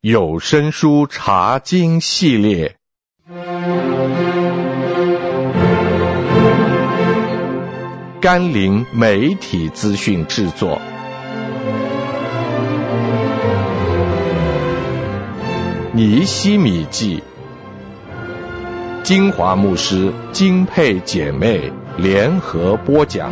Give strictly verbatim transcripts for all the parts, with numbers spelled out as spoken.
有声书查经系列，甘霖媒体资讯制作。尼希米记，金华牧师金佩姐妹联合播讲。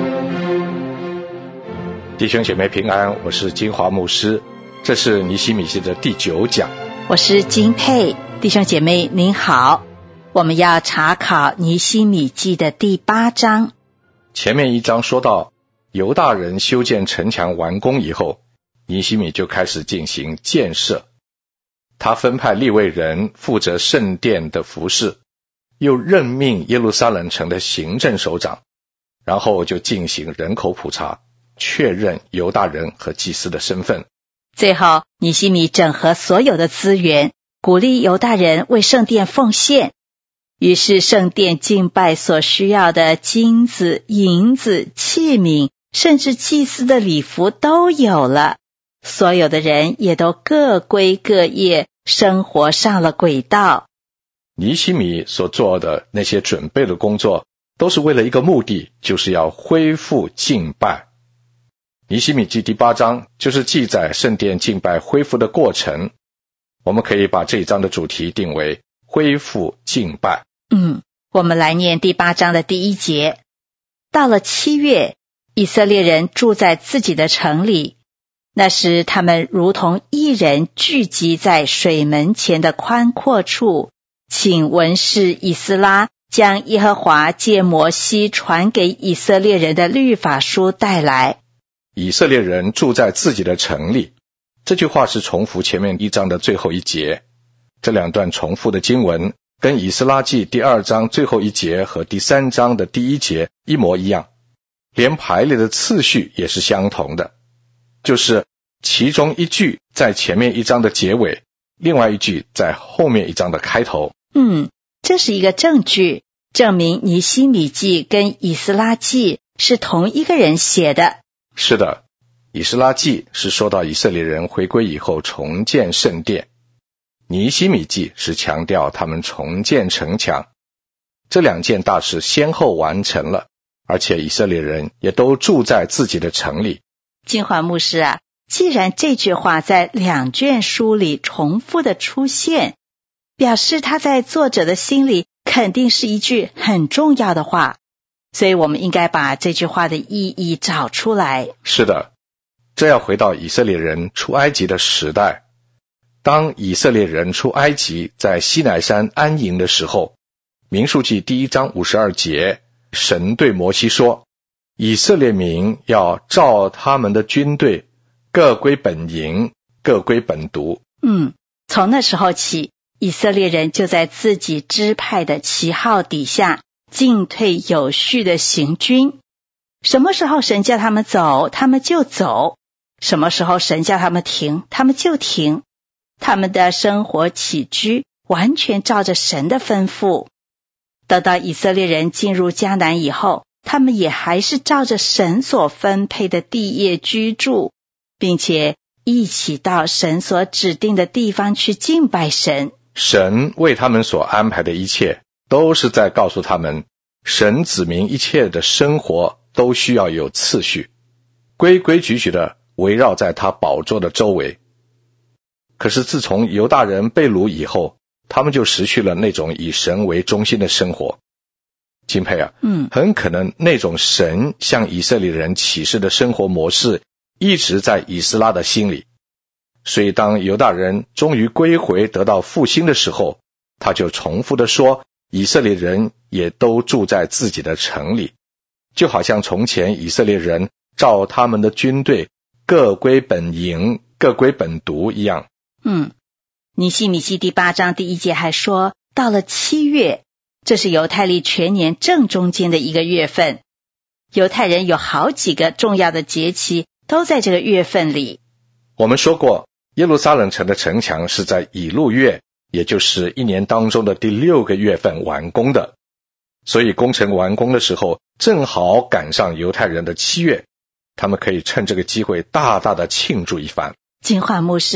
弟兄姐妹平安，我是金华牧师，这是尼希米记的第九讲。 我是金佩，弟兄姐妹您好，我们要查考尼希米记的第八章。 前面一章说到犹大人修建城墙完工以后，尼希米就开始进行建设。他分派利未人负责圣殿的服事，又任命耶路撒冷城的行政首长，然后就进行人口普查，确认犹大人和祭司的身份。 最后，尼希米整合所有的资源，鼓励犹大人为圣殿奉献。于是圣殿敬拜所需要的金子、银子、器皿，甚至祭司的礼服都有了。所有的人也都各归各业，生活上了轨道。 尼希米所做的那些准备的工作，都是为了一个目的，就是要恢复敬拜。尼希米记第八章就是记载圣殿敬拜恢复的过程，我们可以把这一章的主题定为恢复敬拜。 嗯，我们来念第八章的第一节。到了七月，以色列人住在自己的城里，那时他们如同一人聚集在水门前的宽阔处，请文士以斯拉将耶和华借摩西传给以色列人的律法书带来。 以色列人住在自己的城里，这句话是重复前面一章的最后一节。这两段重复的经文跟以斯拉记第二章最后一节和第三章的第一节一模一样，连排列的次序也是相同的，就是其中一句在前面一章的结尾，另外一句在后面一章的开头。 嗯，这是一个证据，证明尼希米记跟以斯拉记是同一个人写的。 是的，以斯拉记是说到以色列人回归以后重建圣殿，尼希米记是强调他们重建城墙。这两件大事先后完成了，而且以色列人也都住在自己的城里。 金华牧师啊，既然这句话在两卷书里重复的出现，表示他在作者的心里肯定是一句很重要的话，所以我们应该把这句话的意义找出来。 是的，这要回到以色列人出埃及的时代。当以色列人出埃及在西乃山安营的时候，民数记第一章五十二节，神对摩西说，以色列民要照他们的军队各归本营，各归本族。 嗯，从那时候起，以色列人就在自己支派的旗号底下进退有序的行军。什么时候神叫他们走，他们就走；什么时候神叫他们停，他们就停。他们的生活起居完全照着神的吩咐。等到以色列人进入迦南以后，他们也还是照着神所分配的地业居住，并且一起到神所指定的地方去敬拜神。 神为他们所安排的一切，都是在告诉他们，神子民一切的生活都需要有次序，规规矩矩的围绕在他宝座的周围。可是自从犹大人被掳以后，他们就失去了那种以神为中心的生活。金佩啊， 嗯， 很可能那种神向以色列人启示的生活模式一直在以斯拉的心里。所以当犹大人终于归回得到复兴的时候，他就重复的说，以色列人也都住在自己的城里，就好像从前以色列人照他们的军队各归本营，各归本族一样。 嗯，尼希米记第八章第一节还说，到了七月，这是犹太历全年正中间的一个月份。犹太人有好几个重要的节期都在这个月份里。 我们说过，耶路撒冷城的城墙是在以路月，也就是一年当中的第六个月份完工的，所以工程完工的时候正好赶上犹太人的七月，他们可以趁这个机会大大的庆祝一番。 金华牧师啊，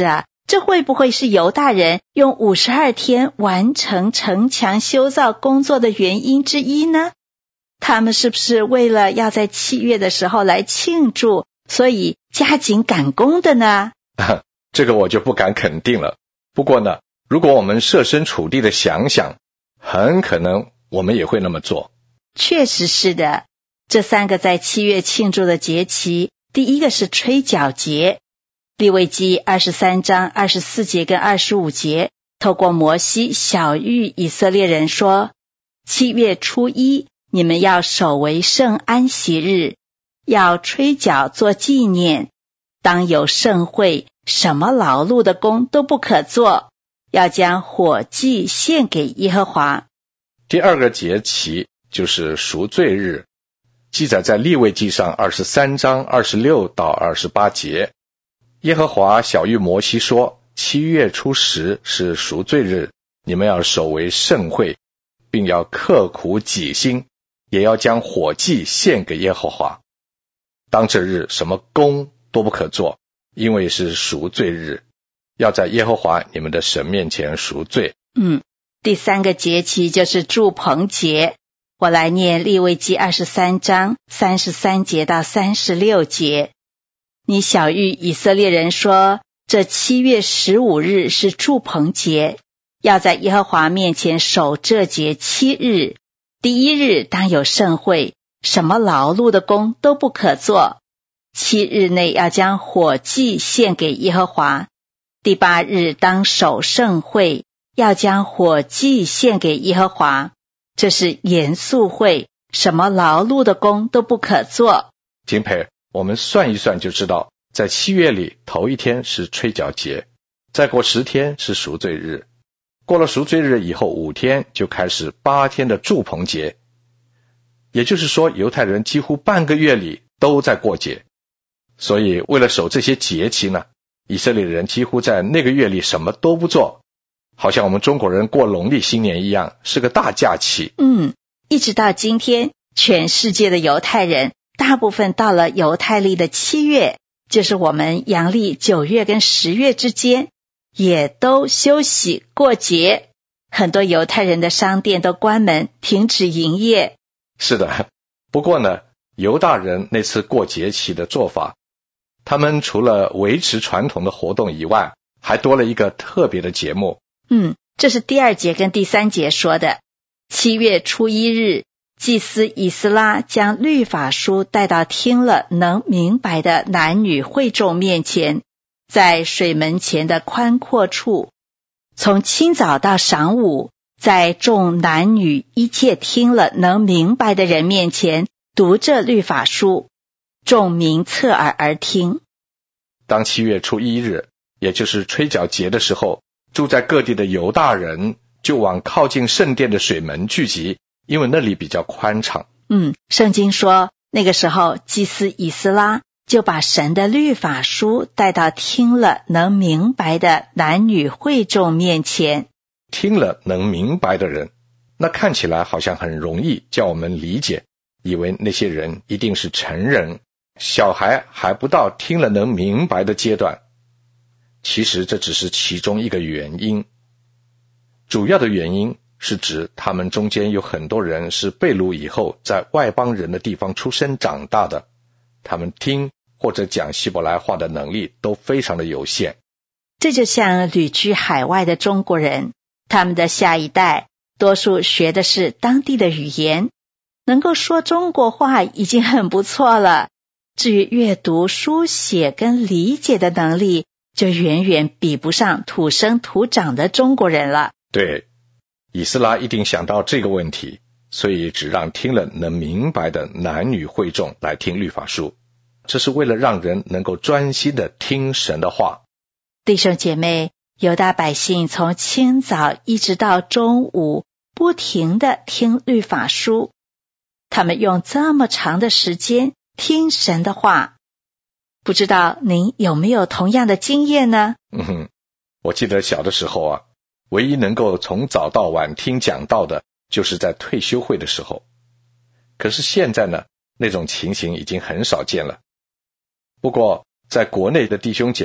这会不会是犹大人用五十二天完成城墙修造工作的原因之一呢？他们是不是为了要在七月的时候来庆祝，所以加紧赶工的呢？ 这个我就不敢肯定了。不过呢，如果我们设身处地的想想，很可能我们也会那么做。 确实是的。这三个在七月庆祝的节期，第一个是吹角节。利未记二十三章二十四节跟二十五节，透过摩西晓谕以色列人说，七月初一，你们要守为圣安息日，要吹角做纪念，当有盛会，什么劳碌的工都不可做，要将火祭献给耶和华。 第二个节期就是赎罪日，记载在利未记上二十三章二十六到二十八节。耶和华晓谕摩西说，七月初十是赎罪日，你们要守为盛会，并要刻苦己心，也要将火祭献给耶和华。当这日什么工都不可做，因为是赎罪日，要在耶和华你们的神面前赎罪。 嗯，第三个节期就是住棚节。我来念利未记二十三章三十三节到三十六节。你晓谕以色列人说，这七月十五日是住棚节，要在耶和华面前守这节七日。第一日当有盛会，什么劳碌的工都不可做。七日内要将火祭献给耶和华。第八日当守盛会，要将火祭献给耶和华。这是严肃会，什么劳碌的工都不可做。 金培，我们算一算就知道，在七月里头一天是吹角节，再过十天是赎罪日，过了赎罪日以后五天就开始八天的住棚节。也就是说，犹太人几乎半个月里都在过节。所以为了守这些节期呢，以色列人几乎在那个月里什么都不做，好像我们中国人过农历新年一样，是个大假期。 嗯，一直到今天，全世界的犹太人大部分到了犹太历的七月，就是我们阳历九月跟十月之间，也都休息过节。很多犹太人的商店都关门，停止营业。 是的，不过呢，犹大人那次过节期的做法，他们除了维持传统的活动以外，还多了一个特别的节目。 嗯，这是第二节跟第三节说的。七月初一日，祭司以斯拉将律法书带到听了能明白的男女会众面前，在水门前的宽阔处，从清早到晌午，在众男女一切听了能明白的人面前读这律法书，众民侧耳而听。 当七月初一日，也就是吹角节的时候，住在各地的犹大人就往靠近圣殿的水门聚集，因为那里比较宽敞。 嗯，圣经说，那个时候祭司以斯拉就把神的律法书带到听了能明白的男女会众面前。 听了能明白的人，那看起来好像很容易叫我们理解，以为那些人一定是成人，小孩还不到听了能明白的阶段。其实这只是其中一个原因，主要的原因是指他们中间有很多人是被掳以后在外邦人的地方出生长大的，他们听或者讲希伯来话的能力都非常的有限。 这就像旅居海外的中国人，他们的下一代多数学的是当地的语言，能够说中国话已经很不错了，至于阅读书写跟理解的能力，就远远比不上土生土长的中国人了。 对，以斯拉一定想到这个问题，所以只让听了能明白的男女会众来听律法书，这是为了让人能够专心的听神的话。 弟兄姐妹，犹大百姓从清早一直到中午不停的听律法书，他们用这么长的时间听神的话，不知道您有没有同样的经验呢？ 嗯哼，我记得小的时候啊，唯一能够从早到晚听讲道的，就是在退休会的时候。可是现在呢，那种情形已经很少见了。不过在国内的弟兄姐妹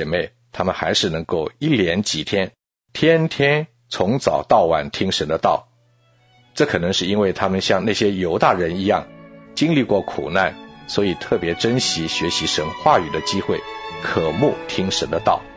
他们还是能够一连几天，天天从早到晚听神的道。这可能是因为他们像那些犹大人一样，经历过苦难，所以特别珍惜学习神话语的机会，渴慕听神的道。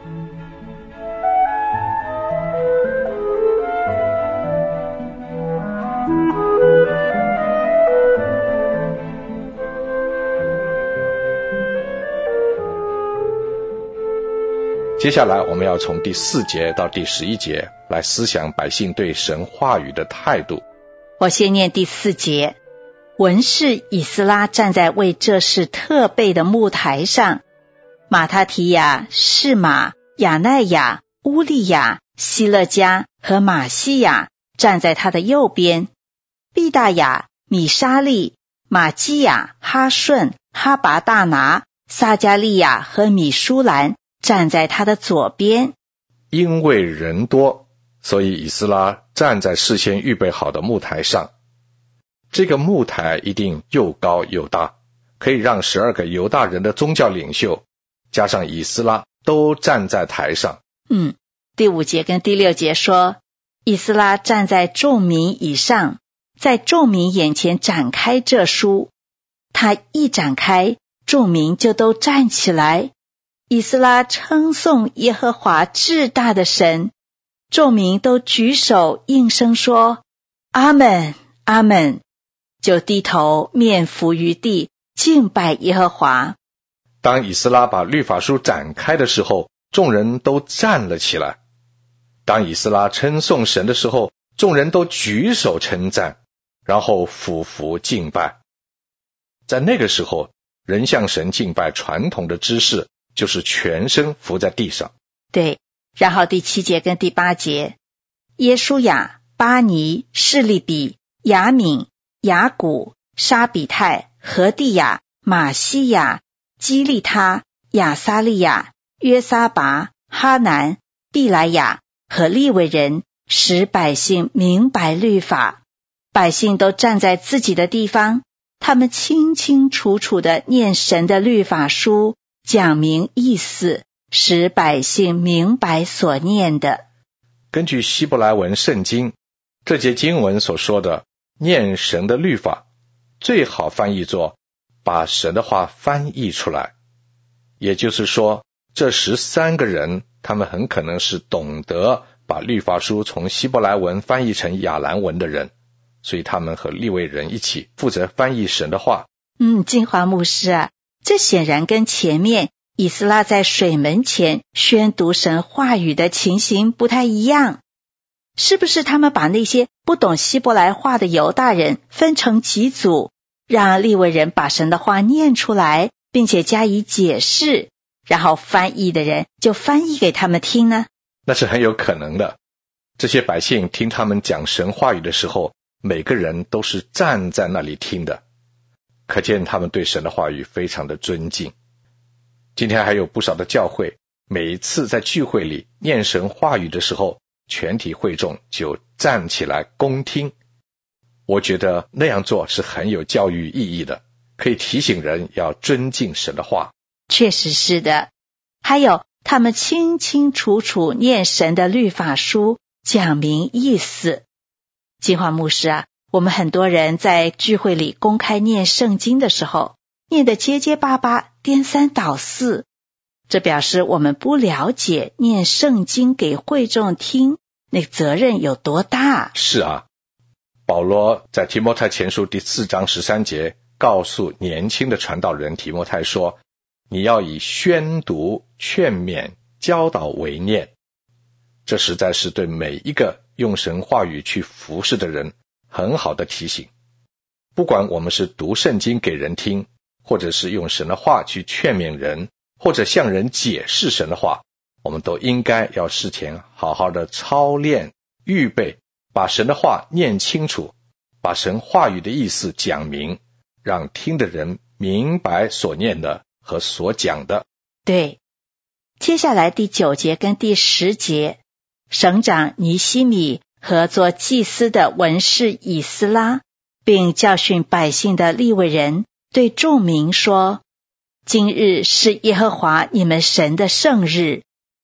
接下来我们要从第四节到第十一节来思想百姓对神话语的态度。 我先念第四节。文士以斯拉站在为这事特备的木台上，马他提亚、示玛、亚奈亚、乌利亚、希勒家和马西亚站在他的右边，毕大雅、米沙利、马基亚、哈顺、哈拔大拿、撒加利亚和米舒兰站在他的左边。 因为人多，所以以斯拉站在事先预备好的木台上。这个木台一定又高又大，可以让十二个犹大人的宗教领袖加上以斯拉都站在台上。 嗯，第五节跟第六节说，以斯拉站在众民以上，在众民眼前展开这书。他一展开，众民就都站起来。以斯拉称颂耶和华至大的神，众民都举手应声说阿们，阿们，就低头面伏于地，敬拜耶和华。 当以斯拉把律法书展开的时候，众人都站了起来。当以斯拉称颂神的时候，众人都举手称赞，然后俯伏敬拜。在那个时候，人向神敬拜传统的姿势就是全身伏在地上。 对，然后第七节跟第八节，耶书亚、巴尼、示利比、雅敏、雅古、沙比泰、何地亚、马西亚、基利他、亚撒利亚、约撒拔、哈南、毕莱亚和利未人，使百姓明白律法。百姓都站在自己的地方，他们清清楚楚地念神的律法书，讲明意思，使百姓明白所念的。 根据希伯来文圣经，这节经文所说的念神的律法，最好翻译作把神的话翻译出来。也就是说，这十三个人，他们很可能是懂得把律法书从希伯来文翻译成亚兰文的人，所以他们和利未人一起负责翻译神的话。 嗯，金华牧师啊，这显然跟前面以斯拉在水门前宣读神话语的情形不太一样。是不是他们把那些不懂希伯来话的犹大人分成几组，让利未人把神的话念出来，并且加以解释，然后翻译的人就翻译给他们听呢？ 那是很有可能的。这些百姓听他们讲神话语的时候，每个人都是站在那里听的，可见他们对神的话语非常的尊敬。今天还有不少的教会，每一次在聚会里念神话语的时候，全体会众就站起来恭听。我觉得那样做是很有教育意义的，可以提醒人要尊敬神的话。 确实是的。还有他们清清楚楚念神的律法书，讲明意思。金华牧师啊，我们很多人在聚会里公开念圣经的时候，念得结结巴巴，颠三倒四，这表示我们不了解念圣经给会众听，那责任有多大。 是啊，保罗在提摩太前书第四章十三节告诉年轻的传道人提摩太说，你要以宣读、劝勉、教导为念。这实在是对每一个用神话语去服侍的人很好的提醒。不管我们是读圣经给人听，或者是用神的话去劝勉人，或者向人解释神的话，我们都应该要事前好好的操练、预备，把神的话念清楚，把神话语的意思讲明，让听的人明白所念的和所讲的。 对，接下来第九节跟第十节，省长尼希米和做祭司的文士以斯拉，并教训百姓的利未人，对众民说，今日是耶和华你们神的圣日，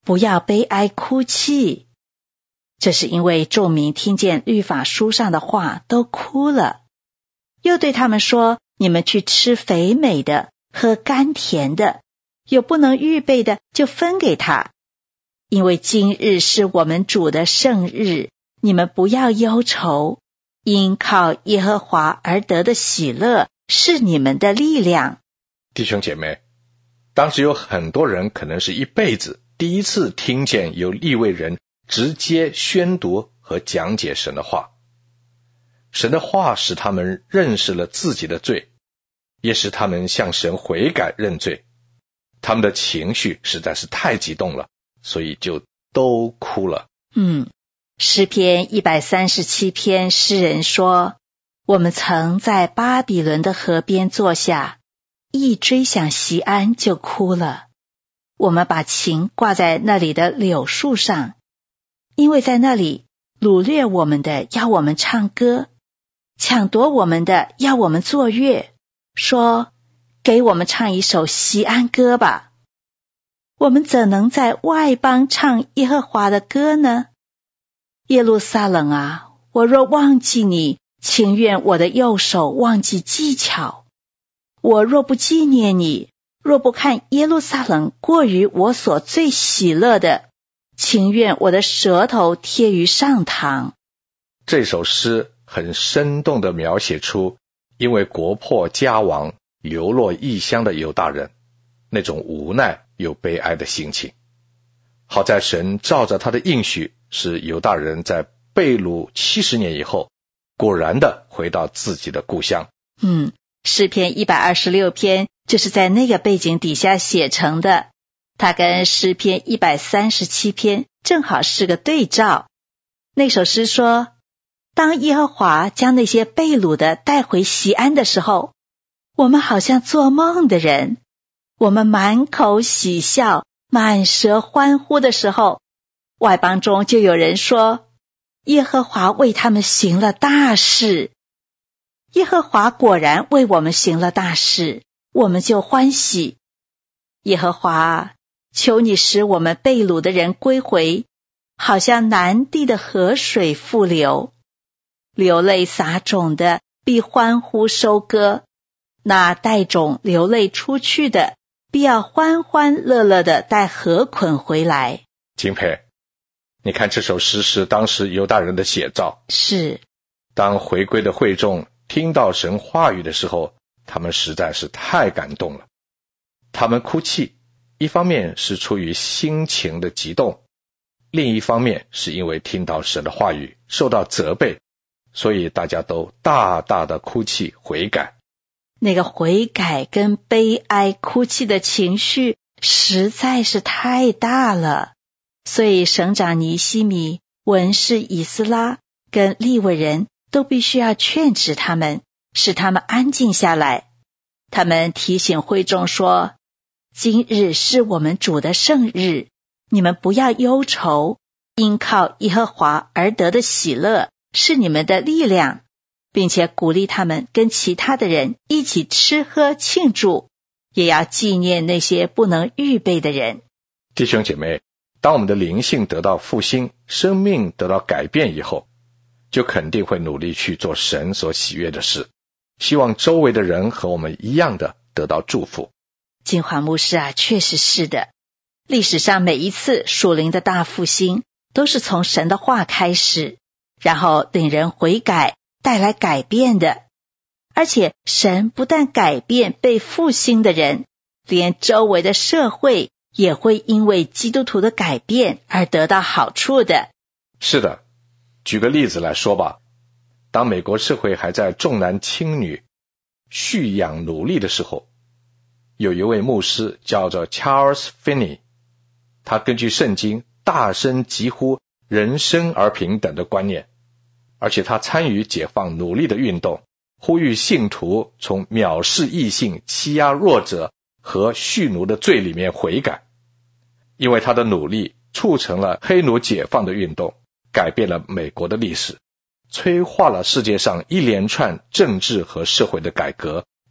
不要悲哀哭泣。这是因为众民听见律法书上的话都哭了。又对他们说，你们去吃肥美的，喝甘甜的，有不能预备的就分给他。因为今日是我们主的圣日，你们不要忧愁，因靠耶和华而得的喜乐是你们的力量。 弟兄姐妹，当时有很多人可能是一辈子第一次听见有利未人直接宣读和讲解神的话。神的话使他们认识了自己的罪，也使他们向神悔改认罪。他们的情绪实在是太激动了，所以就都哭了。 嗯，诗篇一百三十七篇诗人说，我们曾在巴比伦的河边坐下，一追想锡安就哭了。我们把琴挂在那里的柳树上，因为在那里掳掠我们的要我们唱歌，抢夺我们的要我们作乐，说给我们唱一首锡安歌吧。我们怎能在外邦唱耶和华的歌呢？耶路撒冷啊，我若忘记你，情愿我的右手忘记技巧。我若不纪念你，若不看耶路撒冷过于我所最喜乐的，情愿我的舌头贴于上膛。 这首诗很生动地描写出因为国破家亡流落异乡的犹大人那种无奈又悲哀的心情。好在神照着他的应许，使犹大人在被掳七十年以后果然的回到自己的故乡。 嗯，诗篇一百二十六篇就是在那个背景底下写成的，它跟诗篇一百三十七篇正好是个对照。那首诗说，当耶和华将那些被掳的带回锡安的时候，我们好像做梦的人，我们满口喜笑，满舌欢呼的时候，外邦中就有人说，耶和华为他们行了大事。耶和华果然为我们行了大事，我们就欢喜。耶和华，求你使我们被掳的人归回，好像南地的河水复流。流泪撒种的必欢呼收割，那带种流泪出去的必要欢欢乐乐的带禾捆回来。 敬佩，你看这首诗是当时犹大人的写照。 是， 当回归的会众听到神话语的时候，他们实在是太感动了。他们哭泣，一方面是出于心情的激动，另一方面是因为听到神的话语受到责备，所以大家都大大的哭泣悔改。 那个悔改跟悲哀哭泣的情绪实在是太大了，所以省长尼希米、文士以斯拉跟利未人都必须要劝止他们，使他们安静下来。他们提醒会众说，今日是我们主的圣日，你们不要忧愁，因靠耶和华而得的喜乐是你们的力量，并且鼓励他们跟其他的人一起吃喝庆祝，也要纪念那些不能预备的人。 弟兄姐妹，当我们的灵性得到复兴，生命得到改变以后，就肯定会努力去做神所喜悦的事，希望周围的人和我们一样的得到祝福。 金华牧师啊，确实是的，历史上每一次属灵的大复兴都是从神的话开始，然后令人悔改，带来改变的。而且神不但改变被复兴的人，连周围的社会也会因为基督徒的改变而得到好处的。 是的，举个例子来说吧，当美国社会还在重男轻女、蓄养奴隶的时候，有一位牧师叫做 Charles Finney， 他根据圣经大声疾呼人生而平等的观念，而且他参与解放奴隶的运动，呼吁信徒从藐视异性、欺压弱者和蓄奴的罪里面悔改。因为他的努力促成了黑奴解放的运动，改变了美国的历史，催化了世界上一连串政治和社会的改革，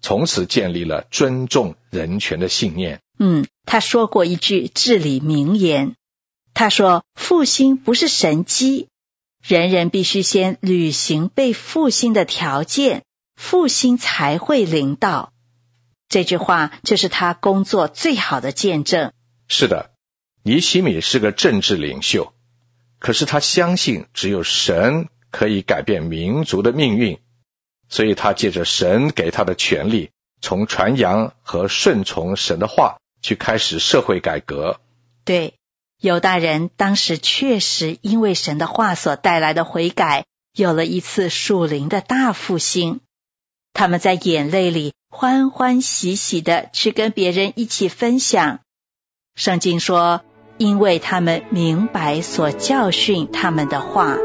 从此建立了尊重人权的信念。 嗯，他说过一句至理名言，他说复兴不是神迹，人人必须先履行被复兴的条件，复兴才会临到。这句话就是他工作最好的见证。 是的，尼希米是个政治领袖，可是他相信只有神可以改变民族的命运，所以他借着神给他的权利，从传扬和顺从神的话去开始社会改革。 对，犹大人当时确实因为神的话所带来的悔改，有了一次属灵的大复兴。他们在眼泪里欢欢喜喜地去跟别人一起分享。圣经说，因为他们明白所教训他们的话。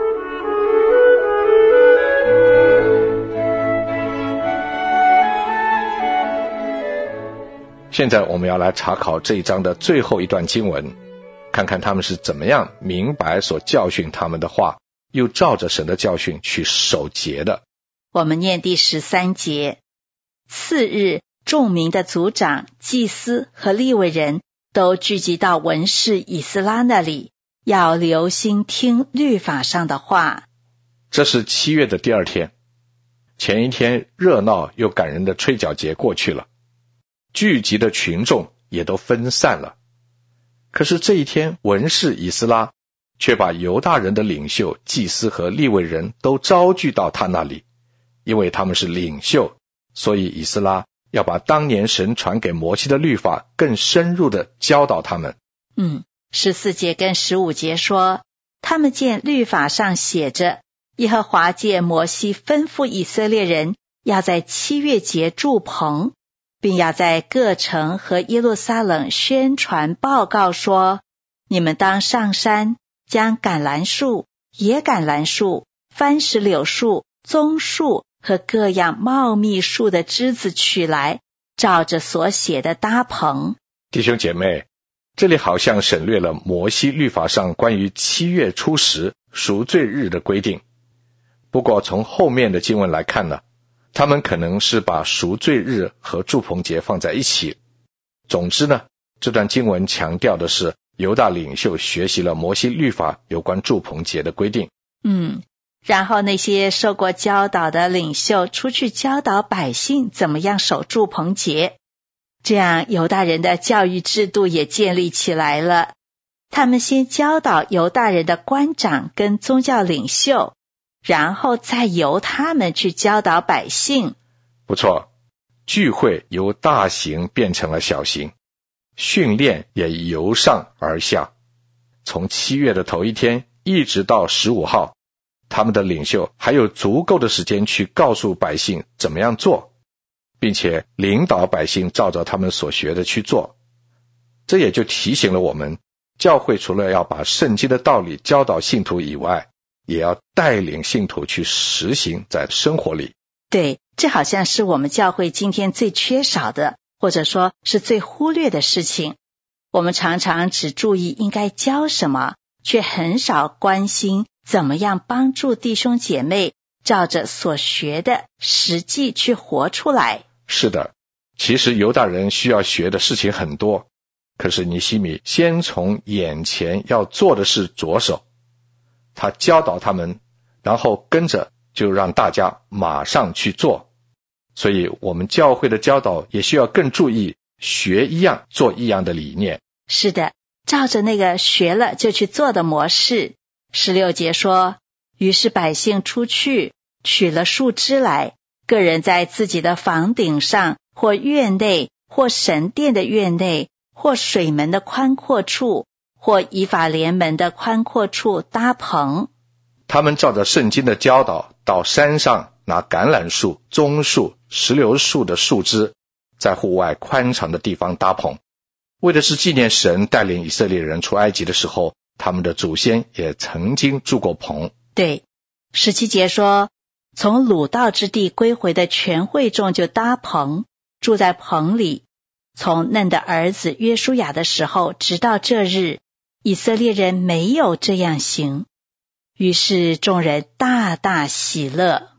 现在我们要来查考这一章的最后一段经文，看看他们是怎么样明白所教训他们的话，又照着神的教训去守节的。 我们念第十三节。次日，众民的族长、祭司和利未人都聚集到文士以斯拉那里，要留心听律法上的话。 这是七月的第二天，前一天热闹又感人的吹角节过去了，聚集的群众也都分散了。可是这一天，文士以斯拉却把犹大人的领袖、祭司和利未人都招聚到他那里，因为他们是领袖，所以以斯拉要把当年神传给摩西的律法更深入的教导他们。 嗯，十四节跟十五节说，他们见律法上写着，耶和华借摩西吩咐以色列人要在七月节筑棚，并要在各城和耶路撒冷宣传报告说，你们当上山，将橄榄树、野橄榄树、番石榴树、棕树和各样茂密树的枝子取来，照着所写的搭棚。 弟兄姐妹，这里好像省略了摩西律法上关于七月初十赎罪日的规定。不过从后面的经文来看呢，他们可能是把赎罪日和住棚节放在一起。总之呢，这段经文强调的是犹大领袖学习了摩西律法有关住棚节的规定。 嗯，然后那些受过教导的领袖出去教导百姓怎么样守住棚节，这样犹大人的教育制度也建立起来了。他们先教导犹大人的官长跟宗教领袖，然后再由他们去教导百姓。 不错，聚会由大型变成了小型，训练也由上而下。从七月的头一天一直到十五号，他们的领袖还有足够的时间去告诉百姓怎么样做，并且领导百姓照着他们所学的去做。这也就提醒了我们，教会除了要把圣经的道理教导信徒以外，也要带领信徒去实行在生活里。 对，这好像是我们教会今天最缺少的，或者说是最忽略的事情。我们常常只注意应该教什么，却很少关心怎么样帮助弟兄姐妹照着所学的实际去活出来。 是的，其实犹大人需要学的事情很多，可是尼希米先从眼前要做的事着手，他教导他们，然后跟着就让大家马上去做。所以我们教会的教导也需要更注意学一样做一样的理念。 是的，照着那个学了就去做的模式。十六节说，于是百姓出去取了树枝来，个人在自己的房顶上或院内或神殿的院内或水门的宽阔处或以法莲门的宽阔处搭棚。 他们照着圣经的教导，到山上拿橄榄树、棕树、石榴树的树枝，在户外宽敞的地方搭棚，为的是纪念神带领以色列人出埃及的时候，他们的祖先也曾经住过棚。 对，十七节说，从鲁道之地归回的全会众就搭棚，住在棚里。从嫩的儿子约书亚的时候，直到这日，以色列人没有这样行。于是众人大大喜乐。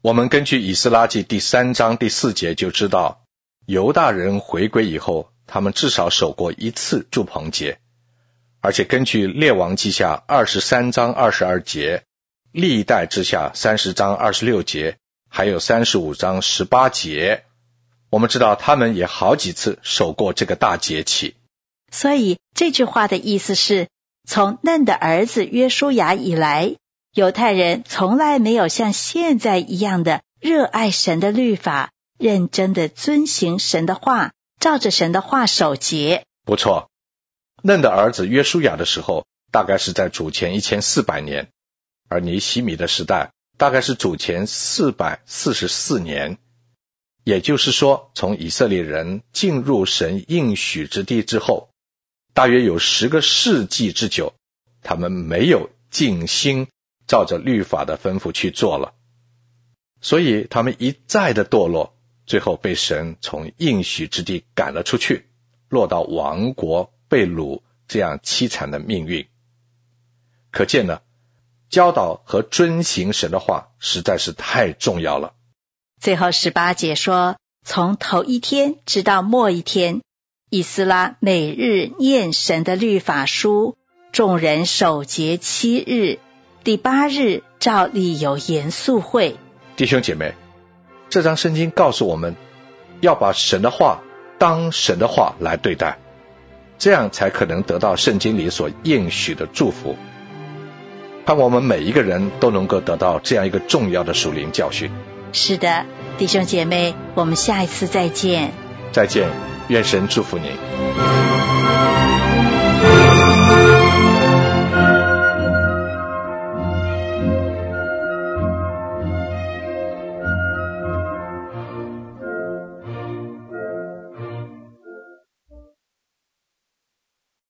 我们根据以斯拉记第三章第四节就知道，犹大人回归以后，他们至少守过一次住棚节，而且根据列王记下二十三章二十二节，历代之下三十章二十六节，还有三十五章十八节，我们知道他们也好几次守过这个大节期。 所以这句话的意思是，从嫩的儿子约书亚以来，犹太人从来没有像现在一样的热爱神的律法，认真的遵行神的话，照着神的话守节。 不错，嫩的儿子约书亚的时候，大概是在主前一千四百年，而尼希米的时代大概是主前四百四十四年。也就是说，从以色列人进入神应许之地之后，大约有十个世纪之久，他们没有尽心照着律法的吩咐去做了，所以他们一再的堕落，最后被神从应许之地赶了出去，落到亡国被掳这样凄惨的命运。可见呢，教导和遵行神的话实在是太重要了。 最后十八节说，从头一天直到末一天，以斯拉每日念神的律法书，众人守节七日，第八日照例有严肃会。 弟兄姐妹，这章圣经告诉我们，要把神的话当神的话来对待，这样才可能得到圣经里所应许的祝福。盼我们每一个人都能够得到这样一个重要的属灵教训。 是的，弟兄姐妹，我们下一次再见。 再见，愿神祝福你。